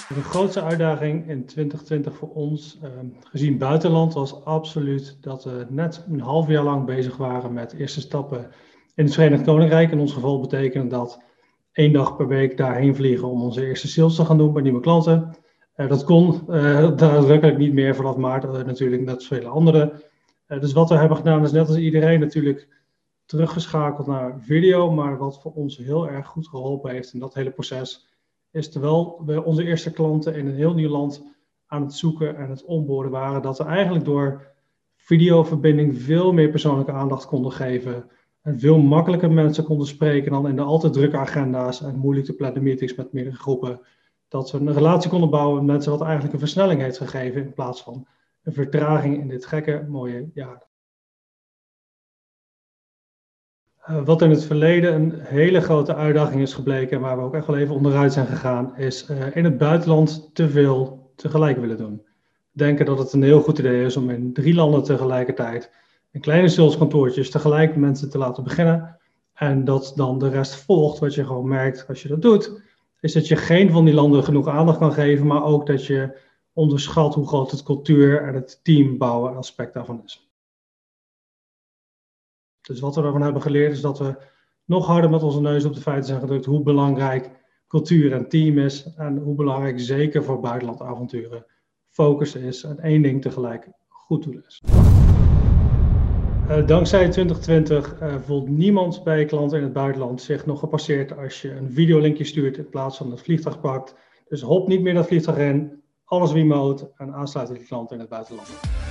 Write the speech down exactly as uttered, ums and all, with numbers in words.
De grootste uitdaging in twintig twintig voor ons, uh, gezien buitenland, was absoluut dat we net een half jaar lang bezig waren met eerste stappen in het Verenigd Koninkrijk. In ons geval betekende dat één dag per week daarheen vliegen om onze eerste sales te gaan doen bij nieuwe klanten. Uh, dat kon uh, daadwerkelijk niet meer vanaf maart, uh, natuurlijk net als vele anderen. Uh, dus wat we hebben gedaan is net als iedereen natuurlijk teruggeschakeld naar video, maar wat voor ons heel erg goed geholpen heeft in dat hele proces, is terwijl we onze eerste klanten in een heel nieuw land aan het zoeken en het onboarden waren, dat we eigenlijk door videoverbinding veel meer persoonlijke aandacht konden geven en veel makkelijker mensen konden spreken dan in de altijd drukke agenda's en moeilijk te plannen meetings met meerdere groepen. Dat we een relatie konden bouwen met mensen wat eigenlijk een versnelling heeft gegeven in plaats van een vertraging in dit gekke mooie jaar. Uh, wat in het verleden een hele grote uitdaging is gebleken en waar we ook echt wel even onderuit zijn gegaan, is uh, in het buitenland te veel tegelijk willen doen. Denken dat het een heel goed idee is om in drie landen tegelijkertijd in kleine saleskantoortjes tegelijk mensen te laten beginnen en dat dan de rest volgt. Wat je gewoon merkt als je dat doet, is dat je geen van die landen genoeg aandacht kan geven, maar ook dat je onderschat hoe groot het cultuur en het teambouwen aspect daarvan is. Dus wat we daarvan hebben geleerd is dat we nog harder met onze neus op de feiten zijn gedrukt hoe belangrijk cultuur en team is en hoe belangrijk zeker voor buitenlandavonturen focus is en één ding tegelijk goed doen is. Uh, dankzij twintig twintig uh, voelt niemand bij je klanten in het buitenland zich nog gepasseerd als je een videolinkje stuurt in plaats van het vliegtuig pakt. Dus hop niet meer dat vliegtuig in, alles remote en aansluiten die klanten in het buitenland.